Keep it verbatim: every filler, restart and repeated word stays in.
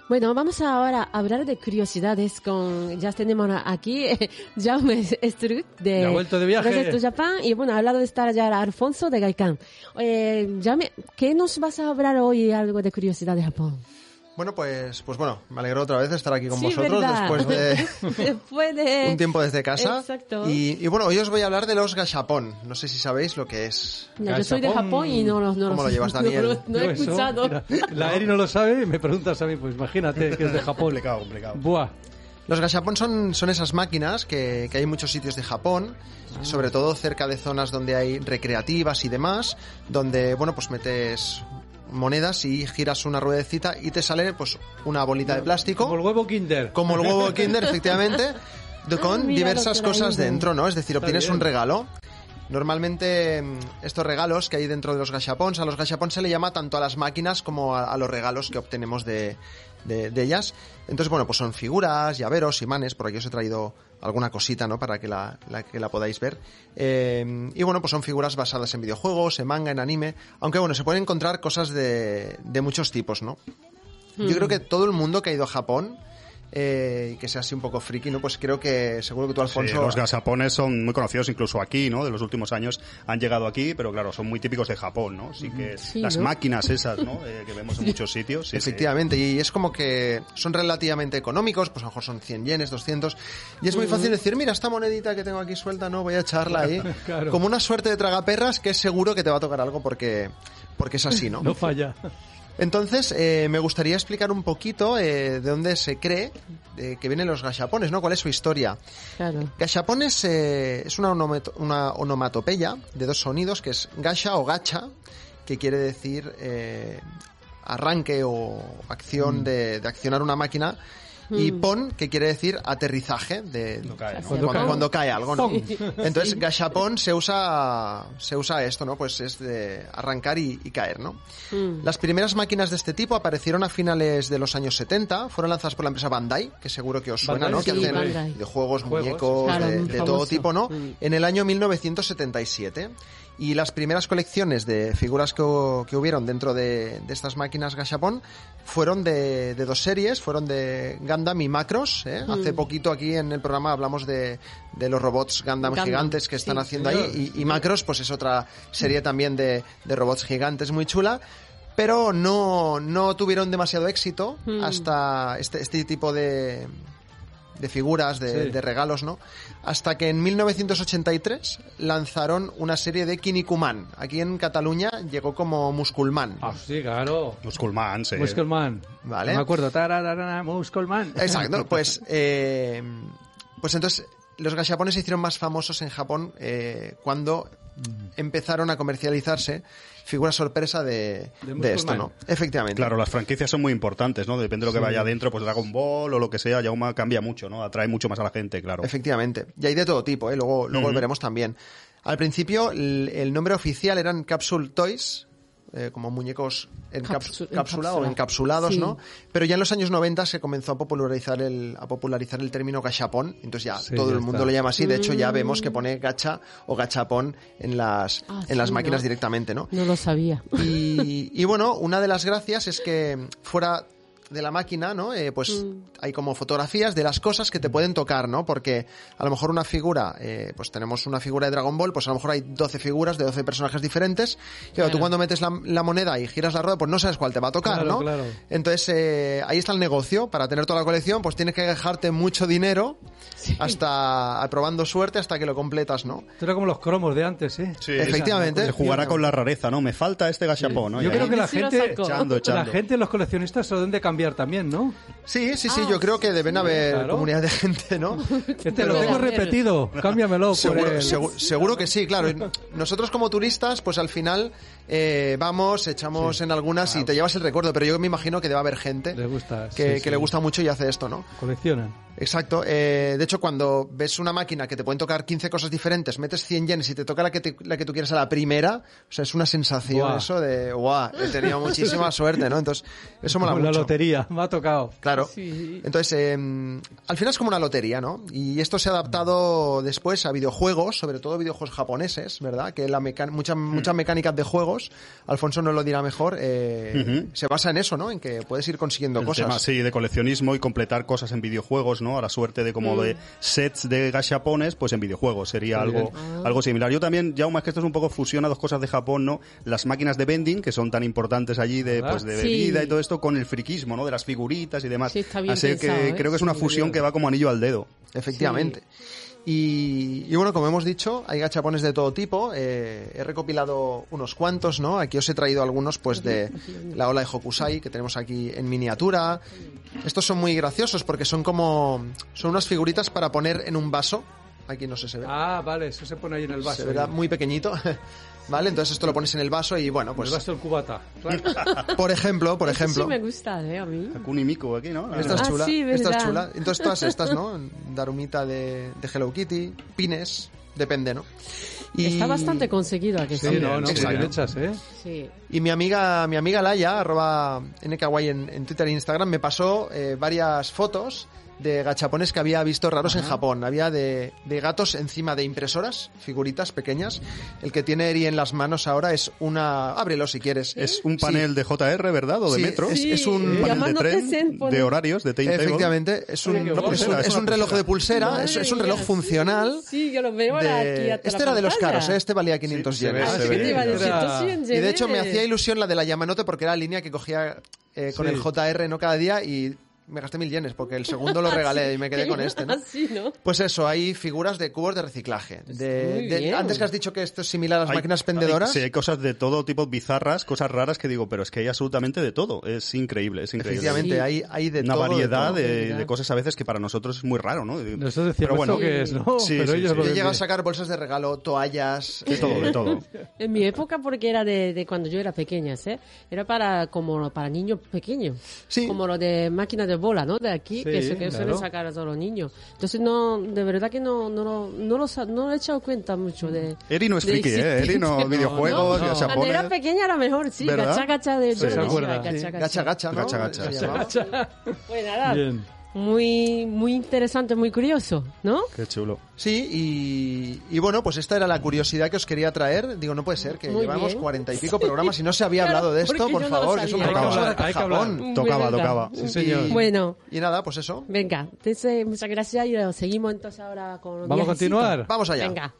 Bueno, vamos ahora a hablar de curiosidades con, ya tenemos aquí eh, Jaume Estruc de Ya ha vuelto de viaje. Project to Japan y bueno, ha hablado de estar ya Alfonso de Gaikan. Eh, Jaume, ¿qué nos vas a hablar hoy algo de curiosidad de Japón? Bueno, pues, pues bueno, me alegro otra vez de estar aquí con Sí, vosotros verdad. después de Después de... un tiempo desde casa. Exacto. Y, y bueno, hoy os voy a hablar de los gashapon. No sé si sabéis lo que es. No, yo soy de Japón y no, no, no ¿Cómo lo sé. llevas, Daniel? No, no he Yo eso, escuchado. mira, la Eri no lo sabe y me preguntas a mí, pues imagínate que es de Japón. Complicado, complicado. Buah. Los gashapon son, son esas máquinas que, que hay en muchos sitios de Japón, sobre todo cerca de zonas donde hay recreativas y demás, donde, bueno, pues metes monedas y giras una ruedecita y te sale pues una bolita de plástico. Como el huevo Kinder. Como el huevo Kinder, efectivamente, de- con Ah, mira, diversas lo traído. cosas dentro, ¿no? Es decir, Está obtienes bien. un regalo. Normalmente mm, estos regalos que hay dentro de los gashapons, a los gashapons se le llama tanto a las máquinas como a, a los regalos que obtenemos de, de, de ellas. Entonces, bueno, pues son figuras, llaveros, imanes, por aquí os he traído alguna cosita, ¿no? Para que la, la- que la podáis ver. Eh, y bueno, pues son figuras basadas en videojuegos, en manga, en anime, aunque bueno, se pueden encontrar cosas de, de muchos tipos, ¿no? Yo creo que todo el mundo que ha ido a Japón eh, y que sea así un poco friki, ¿no? Pues creo que seguro que tú, Sí, Alfonso... los gasapones son muy conocidos incluso aquí, ¿no? De los últimos años han llegado aquí, pero claro, son muy típicos de Japón, ¿no? Así que Sí, las ¿no? máquinas esas, ¿no? Eh, que vemos en muchos sitios. Sí, Efectivamente, y es como que son relativamente económicos, pues a lo mejor son cien yenes, doscientos, y es muy fácil decir, mira, esta monedita que tengo aquí suelta, no, voy a echarla ahí, Claro. como una suerte de tragaperras que es seguro que te va a tocar algo porque, porque es así, ¿no? No falla. Entonces, eh, me gustaría explicar un poquito eh, de dónde se cree eh, que vienen los gashapones, ¿no? ¿Cuál es su historia? Claro. Gashapon es, eh, es una, onometo- una onomatopeya de dos sonidos, que es gasha o gacha, que quiere decir eh, arranque o acción de, de accionar una máquina, y pon, que quiere decir aterrizaje de Cuando cae, ¿no? cuando, Cuando cuando, cae. cae algo, ¿no? Sí. Entonces, gashapon se usa se usa esto, ¿no? Pues es de arrancar y, y caer, ¿no? Las primeras máquinas de este tipo aparecieron a finales de los años setenta, fueron lanzadas por la empresa Bandai, que seguro que os suena, Bandai, ¿no? sí, que hacen Bandai. videojuegos, Juegos. muñecos, Claro, de, muy de todo famoso. tipo, ¿no? Mm. En el año mil novecientos setenta y siete. Y las primeras colecciones de figuras que, hu- que hubieron dentro de, de estas máquinas gashapon fueron de, de dos series, fueron de Gundam y Macross. ¿eh? Hace poquito aquí en el programa hablamos de, de los robots Gundam, Gundam, gigantes que están sí. haciendo ahí. Y, y Macross pues es otra serie también de, de robots gigantes muy chula. Pero no, no tuvieron demasiado éxito hasta este, este tipo de, de figuras, de, Sí. de regalos, ¿no? Hasta que en mil novecientos ochenta y tres lanzaron una serie de Kinnikuman. Aquí en Cataluña llegó como Musculman. Ah, sí, claro. Musculman, sí. Muskelman. Vale. No me acuerdo. Tararara, Muskelman. Exacto, pues, eh, pues entonces los gashapones se hicieron más famosos en Japón eh, cuando empezaron a comercializarse figuras sorpresa de, De de esto, Musculman. ¿no? Efectivamente. Claro, las franquicias son muy importantes, ¿no? Depende de lo que vaya adentro, pues Dragon Ball o lo que sea, Yauma cambia mucho, ¿no? Atrae mucho más a la gente, claro. Efectivamente. Y hay de todo tipo, ¿eh? Luego, luego lo veremos también. Al principio, el, el nombre oficial eran Capsule Toys, eh, como muñecos en Capsu- caps- cápsula o encapsula. encapsulados, Sí. ¿no? Pero ya en los años noventa se comenzó a popularizar el, a popularizar el término gashapon, entonces ya Sí, todo ya el mundo está. lo llama así. De hecho, ya vemos que pone gacha o gachapon en las, Ah, en las sí, máquinas ¿no? directamente, ¿no? No lo sabía. Y, y bueno, una de las gracias es que fuera de la máquina, ¿no? Eh, pues hay como fotografías de las cosas que te pueden tocar, ¿no? Porque a lo mejor una figura, eh, pues tenemos una figura de Dragon Ball, pues a lo mejor hay doce figuras de doce personajes diferentes. Y claro, tú cuando metes la, la moneda y giras la rueda, pues no sabes cuál te va a tocar, Claro, ¿no? claro. Entonces, eh, ahí está el negocio. Para tener toda la colección, pues tienes que dejarte mucho dinero hasta probando suerte hasta que lo completas, ¿no? Esto era como los cromos de antes, ¿eh? Sí, Efectivamente. Se jugará con la rareza, ¿no? Me falta este gachapón, ¿no? Yo Y creo ahí- que la Sí lo gente, saco. Echando, echando. la gente, los coleccionistas, se lo deben de cambiar también, ¿no? Sí, sí, sí, Ah, yo creo que deben haber claro. comunidad de gente, ¿no? Este lo tengo repetido, cámbiamelo por Seguro, el... segu- seguro que sí, claro. Y nosotros como turistas, pues al final eh, vamos, echamos en algunas y te llevas el recuerdo, pero yo me imagino que debe haber gente Les gusta, que, sí, que sí. le gusta mucho y hace esto, ¿no? Coleccionan. Exacto. Eh, de hecho, cuando ves una máquina que te pueden tocar quince cosas diferentes, metes cien yenes y te toca la que, te- la que tú quieres a la primera, o sea, es una sensación Buah. eso de, guau, he tenido muchísima suerte, ¿no? Entonces, eso mola Como la mucho. lotería, me ha tocado. Claro, Claro. Sí. Entonces, eh, al final es como una lotería, ¿no? Y esto se ha adaptado después a videojuegos, sobre todo videojuegos japoneses, ¿verdad? Que la meca- muchas muchas mecánicas de juegos, Alfonso nos lo dirá mejor, eh, Ujú. se basa en eso, ¿no? En que puedes ir consiguiendo El cosas. tema, sí, de coleccionismo y completar cosas en videojuegos, ¿no? A la suerte de como de sets de gashapones, pues en videojuegos sería Muy algo, algo similar. Yo también, Jaume, es que esto es un poco fusiona dos cosas de Japón, ¿no? Las máquinas de vending, que son tan importantes allí de, ¿Verdad? pues, de Sí. bebida y todo esto, con el friquismo, ¿no? De las figuritas y demás. Sí, está bien Así pensado, que ¿eh? creo que es una Sí, fusión muy que bien. va como anillo al dedo. Efectivamente. Y, y bueno, como hemos dicho, hay gachapones de todo tipo. Eh, he recopilado unos cuantos, ¿no? Aquí os he traído algunos, pues, de la ola de Hokusai, que tenemos aquí en miniatura. Estos son muy graciosos porque son como... Son unas figuritas para poner en un vaso. Aquí no sé, se ve. Ah, vale, eso se pone ahí en el vaso. se verá ahí. muy pequeñito. ¿Vale? Entonces esto lo pones en el vaso y, bueno, En pues... el vaso del cubata. Claro. Por ejemplo, por Eso ejemplo... sí me gusta, ¿eh? A mí. Hakuni Miku aquí, ¿no? Esta es Ah, chula, sí, esta es verdad. chula. Entonces todas estas, ¿no? Darumita de, de Hello Kitty, pines, depende, ¿no? Y, Está bastante conseguido aquí. Sí, no, no, muy Exacto. bien hechas, ¿eh? Sí. y mi amiga, mi amiga Laia, arroba nkawaii en, en Twitter e Instagram, me pasó eh, varias fotos de gachapones que había visto raros en Japón. Había de, de gatos encima de impresoras, figuritas pequeñas. El que tiene Eri en las manos ahora es una... Ábrelo si quieres. Es un panel de J R, ¿verdad? O de Sí, metro. es- Sí, es un y panel de llamándote tren, Zen, pone- de horarios, de timetable. Efectivamente, es un, Oye, qué es un, guapo. es un Es una reloj pulsera. de pulsera, Madre es, es un mía, reloj sí. funcional. Sí, yo lo veo ahora de- aquí hasta Este la era de los pantalla. caros, ¿eh? Este valía quinientos Sí, se ve, yenes. Ah, se sí, ve. te iba a decir, Era- esto sí en Y de hecho me Geneve. hacía ilusión la de la Yamanote porque era la línea que cogía eh, con Sí. el J R, ¿no? Cada día y me gasté mil yenes porque el segundo lo regalé y me quedé con este, ¿no? Así, ¿no? Pues eso, hay figuras de cubos de reciclaje. De, Muy de- bien. antes que has dicho que esto es similar a las Hay- máquinas pendedoras. hay- sí, hay cosas de todo tipo bizarras, cosas raras que digo, pero es que hay absolutamente de todo. Es increíble, es increíble. Efectivamente, Sí. hay, hay de Una todo. de variedad todo. de, verdad. de cosas a veces que para nosotros es muy raro, ¿no? Nosotros decíamos Pero bueno, ¿esto qué es, ¿no? sí, Pero sí, ellos sí. lo Yo he ven llegado a bien. sacar bolsas de regalo, toallas. de todo, de todo. En mi época, porque era de, de cuando yo era pequeña, ¿eh? Era para como para niños pequeños. Sí. Como lo de máquinas de bola, ¿no? De aquí, Sí, que, se, que claro. suelen sacar a todos los niños. Entonces, no, de verdad que no, no, lo- no, lo sa- no he echado cuenta mucho de... Eri no es de friki, ¿eh? existir. Eri no, videojuegos, no. gachapones. Cuando era pequeña era mejor, sí. ¿Verdad? Gacha, gacha de... Sí, yo se le decía acuerda. gacha, Sí, gacha. gacha, gacha, ¿no? Gacha, gacha. Se llamaba. Pues nada, Bien. muy, muy interesante, muy curioso, ¿no? Qué chulo. Sí, y, y bueno, pues esta era la curiosidad que os quería traer. Digo, no puede ser que Muy llevamos bien. cuarenta y pico programas y no se había Claro, hablado de esto, porque por yo no lo favor, que es un sabía. programa Hay que sobre hablar, hay que hablar. Japón. Muy Tocaba, verdad. tocaba. Sí, señor. Y- Bueno. Y nada, pues eso. Venga, entonces, muchas gracias y eh, seguimos entonces ahora con ¿Vamos a viajecito. continuar? Vamos allá. Venga.